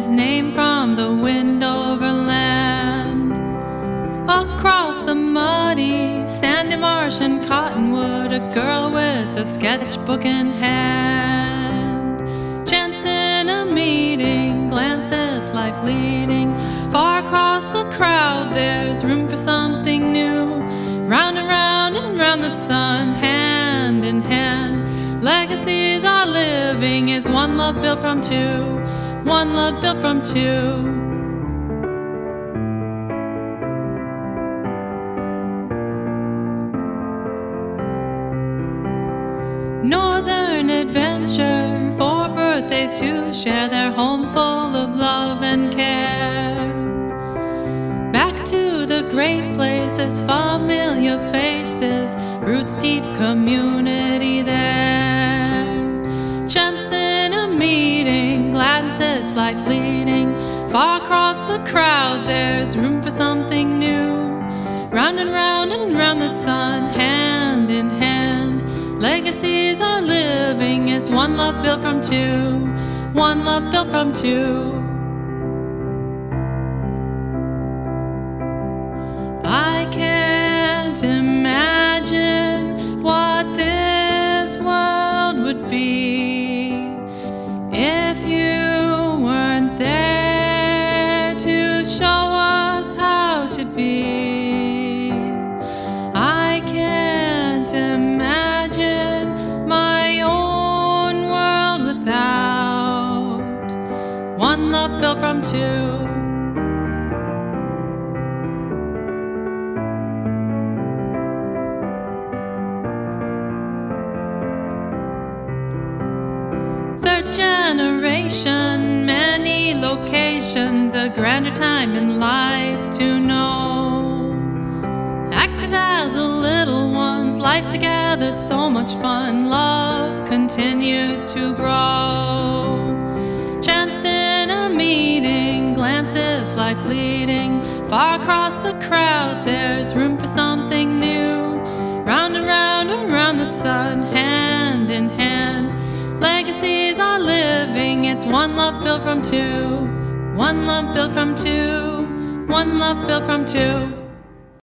his name from the wind over land. Across the muddy, sandy marsh and cottonwood, a girl with a sketchbook in hand. Chance in a meeting, glances fly fleeting. Far across the crowd, there's room for something new. Round and round and round the sun, hand in hand. Legacies are living as one love built from two. One love built from two. Northern adventure, 4 birthdays to share, their home full of love and care. Back to the great places, familiar faces, roots deep, community there. Chance in a meeting, glances fly fleeting. Far across the crowd, there's room for something new. Round and round the sun, hand in hand. Legacies are living as one love built from two. One love built from two. I can't imagine what this world would be if you weren't there to show us how to be. I can't imagine my own world without one love built from two. Third generation, many locations, a grander time in life to know. Active as the little ones, life together, so much fun. Love continues to grow. Chance in a meeting, glances fly fleeting. Far across the crowd, there's room for something new. Round and round the sun, hand in hand. Legacies are living, it's one love built from two. One love built from two. One love built from two.